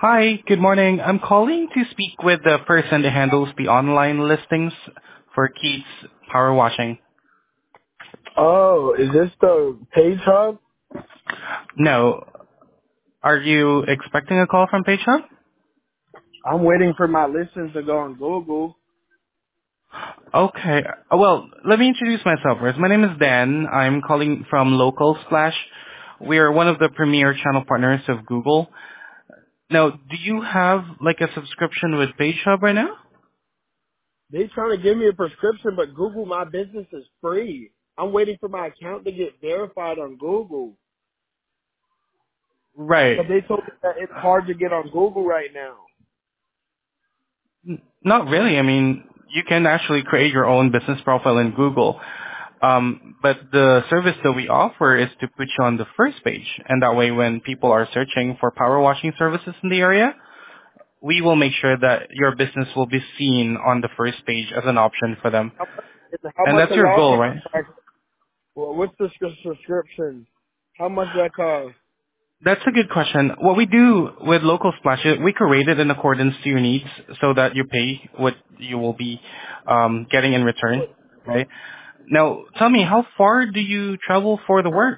Hi, good morning. I'm calling to speak with the person that handles the online listings for Keats Power Washing. Oh, is this the Page Hub? No. Are you expecting a call from PageHub? I'm waiting for my listings to go on Google. Okay. Well, let me introduce myself first. My name is Dan. I'm calling from Local Splash. We are one of the premier channel partners of Google. Now, do you have like a subscription with PageHub right now? They trying to give me a prescription, but Google My Business is free. I'm waiting for my account to get verified on Google. Right. But they told me that it's hard to get on Google right now. Not really. I mean, you can actually create your own business profile in Google. But the service that we offer is to put you on the first page. And that way when people are searching for power washing services in the area, we will make sure that your business will be seen on the first page as an option for them. How And much that's are your y'all goal, right? charging? Well, what's the subscription? How much does that cost? That's a good question. What we do with Local Splash, we create it in accordance to your needs so that you pay what you will be getting in return, right? Now, tell me, how far do you travel for the work?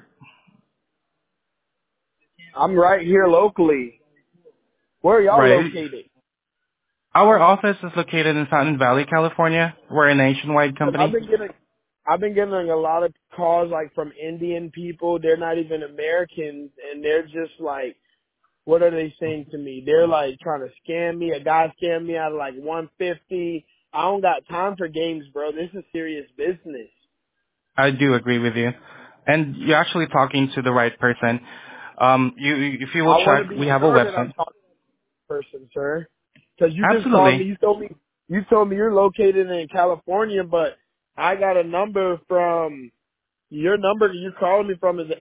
I'm right here locally. Where are y'all Right. located? Our office is located in Fountain Valley, California. We're a nationwide Cause company. I've been getting a lot of calls like from Indian people. They're not even Americans, and they're just like, what are they saying to me? They're like trying to scam me. A guy scammed me out of like 150. I don't got time for games, bro. This is serious business. I do agree with you. And you're actually talking to the right person. If you will I want check, to be we have a sure that I'm website. talking to a person, sir. Cause you just called me. Absolutely. You told me you're located in California, but I got a number from your number that you called me from is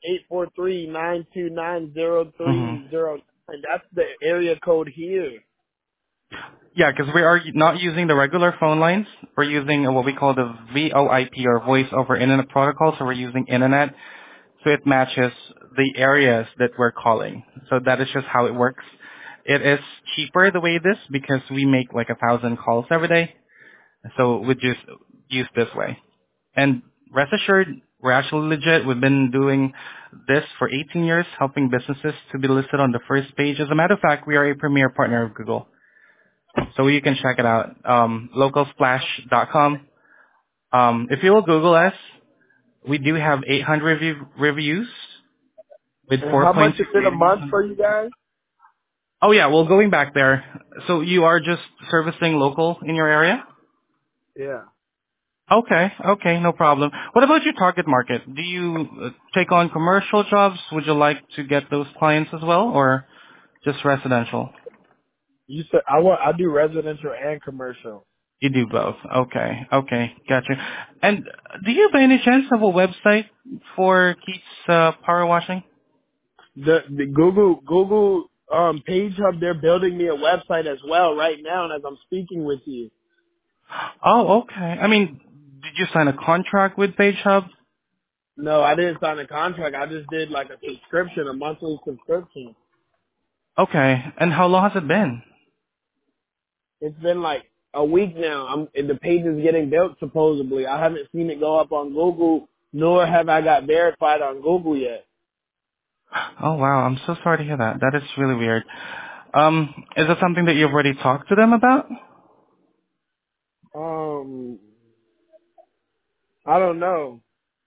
843-929-0309. That's the area code here. Yeah, because we are not using the regular phone lines. We're using what we call the VoIP or Voice over Internet Protocol. So we're using Internet, so it matches the areas that we're calling. So that is just how it works. It is cheaper the way it is because we make like 1,000 calls every day. So we just use this way. And rest assured, we're actually legit. We've been doing this for 18 years, helping businesses to be listed on the first page. As a matter of fact, we are a premier partner of Google. So you can check it out, localsplash.com. If you will Google us, we do have 800 reviews with And how much 4.2 is it a ratings. month for you guys? Oh yeah, well going back there, so you are just servicing local in your area? Yeah. Okay, no problem. What about your target market? Do you take on commercial jobs? Would you like to get those clients as well, or just residential? You said I do residential and commercial. You do both. Okay, gotcha. And do you by any chance have a website for Keats Power Washing? The Google Page Hub, they're building me a website as well right now as I'm speaking with you. Oh, okay. I mean, did you sign a contract with Page Hub? No, I didn't sign a contract. I just did like a subscription, a monthly subscription. Okay, and how long has it been? It's been like a week now. The page is getting built supposedly. I haven't seen it go up on Google, nor have I got verified on Google yet. Oh wow, I'm so sorry to hear that. That is really weird. Is it something that you've already talked to them about? Um, I don't know.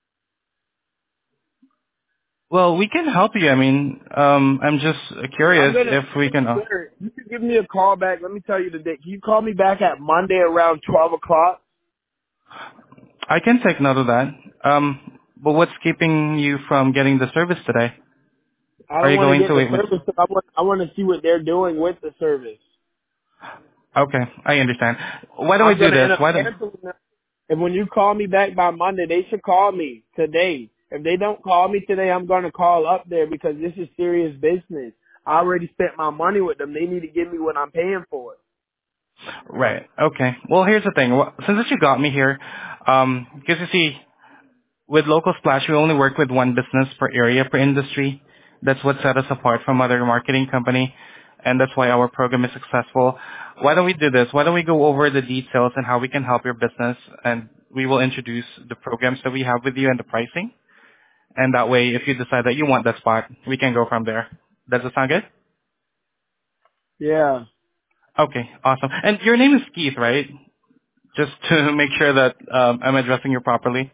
Well, we can help you. I mean, I'm just I'm curious gonna, if we can. sir, you can give me a call back. Let me tell you the date. Can you call me back at Monday around 12 o'clock? I can take note of that. But what's keeping you from getting the service today? I Are don't you want to going get to the wait with? service. I want to see what they're doing with the service. Okay, I understand. Why don't we I'm do gonna this? end up Why don't? canceling them. And when you call me back by Monday, they should call me today. If they don't call me today, I'm gonna call up there because this is serious business. I already spent my money with them. They need to give me what I'm paying for. Right. Okay. Well, here's the thing. Since you got me here, because you see, with Local Splash, we only work with one business per area per industry. That's what set us apart from other marketing company. and that's why our program is successful. Why don't we do this? Why don't we go over the details and how we can help your business, and we will introduce the programs that we have with you and the pricing. And that way, if you decide that you want that spot, we can go from there. Does it sound good? Yeah. Okay, awesome. And your name is Keith, right? Just to make sure that I'm addressing you properly.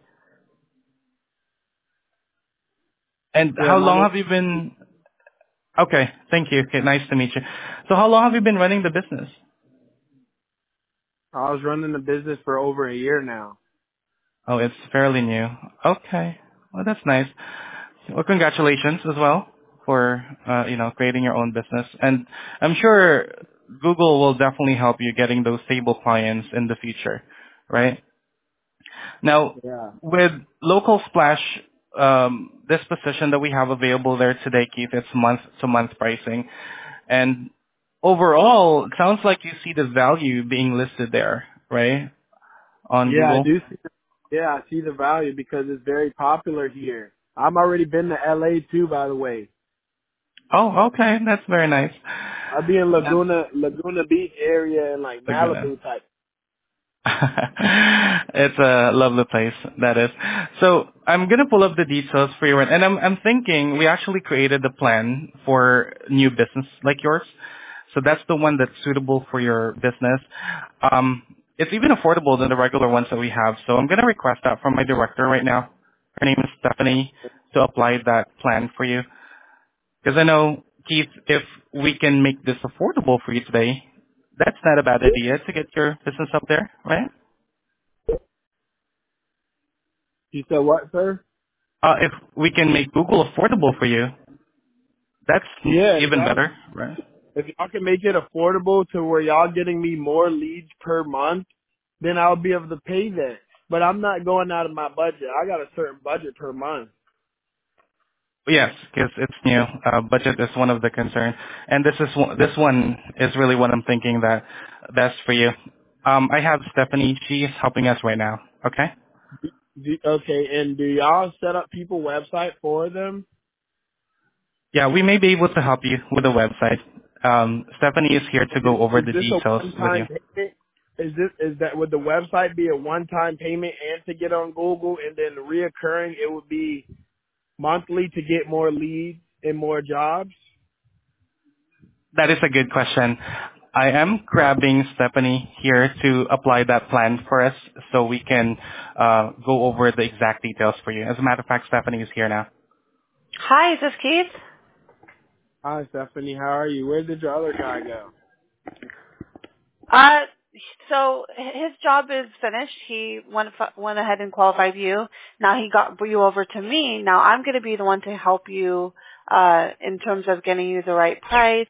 And Yeah, how my long name. have you been? Okay, thank you. Okay, nice to meet you. So how long have you been running the business? I was running the business for over a year now. Oh, it's fairly new. Okay, well that's nice. Well, congratulations as well for creating your own business. And I'm sure Google will definitely help you getting those stable clients in the future, right? Now, Yeah. with Local Splash, this position that we have available there today, Keith, it's month-to-month pricing. And overall, it sounds like you see the value being listed there, right, on Yeah, I Google? do see. Yeah, I see the value because it's very popular here. I'm already been to LA too, by the way. Oh, okay. That's very nice. I'll be in That's Laguna Beach area and like Laguna. Malibu type. It's a lovely place, that is. So I'm gonna pull up the details for you, and I'm thinking we actually created the plan for new business like yours. So that's the one that's suitable for your business. It's even affordable than the regular ones that we have. So I'm gonna request that from my director right now. Her name is Stephanie, to apply that plan for you. Because I know, Keith, if we can make this affordable for you today, that's not a bad idea to get your business up there, right? You said what, sir? If we can make Google affordable for you, that's Yeah, even exactly. better, right? If y'all can make it affordable to where y'all getting me more leads per month, then I'll be able to pay that. But I'm not going out of my budget. I got a certain budget per month. Yes, because it's new. Budget is one of the concerns, and this one is really what I'm thinking that best for you. I have Stephanie. She's helping us right now. Okay. Okay, and do y'all set up people website for them? Yeah, we may be able to help you with the website. Stephanie is here to go over Is the this a details with you. one-time payment? Is that would the website be a one-time payment and to get on Google, and then reoccurring it would be monthly to get more leads and more jobs? That is a good question. I am grabbing Stephanie here to apply that plan for us so we can go over the exact details for you. As a matter of fact, Stephanie is here now. Hi, is this Keith? Hi, Stephanie. How are you? Where did your other guy go? Uh, so his job is finished. He went ahead and qualified you. Now he got you over to me. Now I'm going to be the one to help you in terms of getting you the right price,